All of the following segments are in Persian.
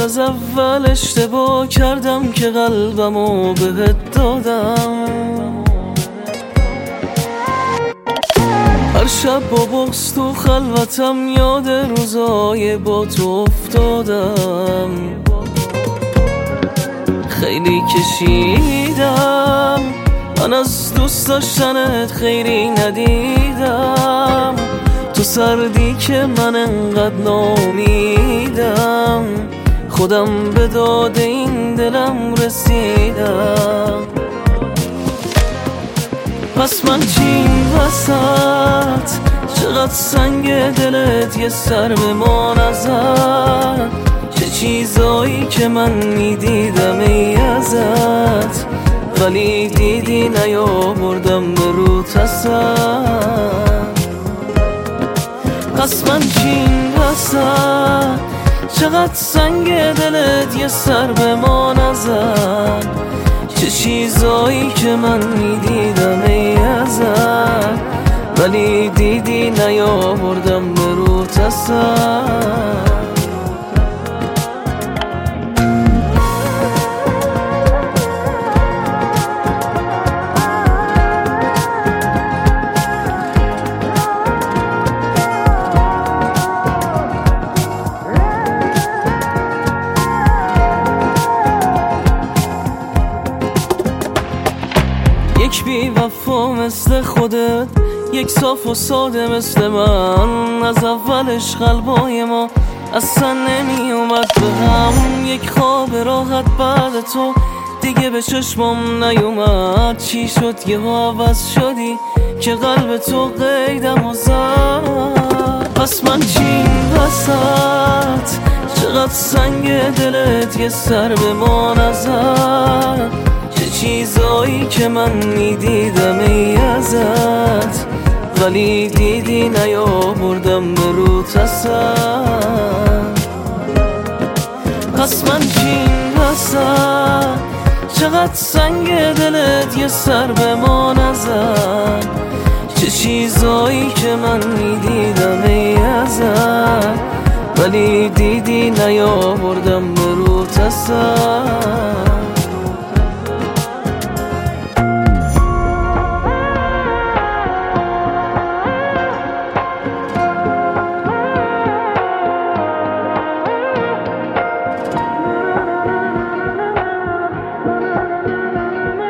از اول اشتباه کردم که قلبمو بهت دادم. هر شب با بغض تو خلوتم یاد روزای با تو افتادم. خیلی کشیدم من از دوست داشتنت، خیلی ندیدم تو سردی که من انقدر نامیدم. خودم به داد این دلم رسیدم. پس من چی این وسط؟ چقدر سنگ دلت یه سر به ما نزد؟ چه چیزایی که من میدیدم ای ازت، ولی دیدی نیاوردم به روت اصلا. پس من چی این وسط؟ چقدر سنگ دلت یه سر به ما نزد؟ چه چیزایی که من میدیدم ای ازت، ولی دیدی نیاوردم به روت اصلا. یک بی وفا مثل خودت، یک صاف و ساده مثل من، از اولش قلبای ما اصلا نمی اومد به هم. یک خواب راحت بعد تو دیگه به چشمم نیومد. چی شد یه عوض شدی که قلب تو قیدم و زد؟ پس من چی این وسط؟ چقدر سنگ دلت یه سر به ما نزد؟ چه چیزایی که من میدیدم ای ازت، ولی دیدی نیاوردم به روت اصلا. پس من چی این وسط؟ چقدر سنگ دلت یه سر به ما نزد؟ چه چیزایی که من میدیدم ای ازت، ولی دیدی نیاوردم به روت اصلا.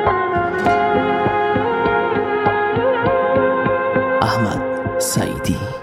احمد سعیدی.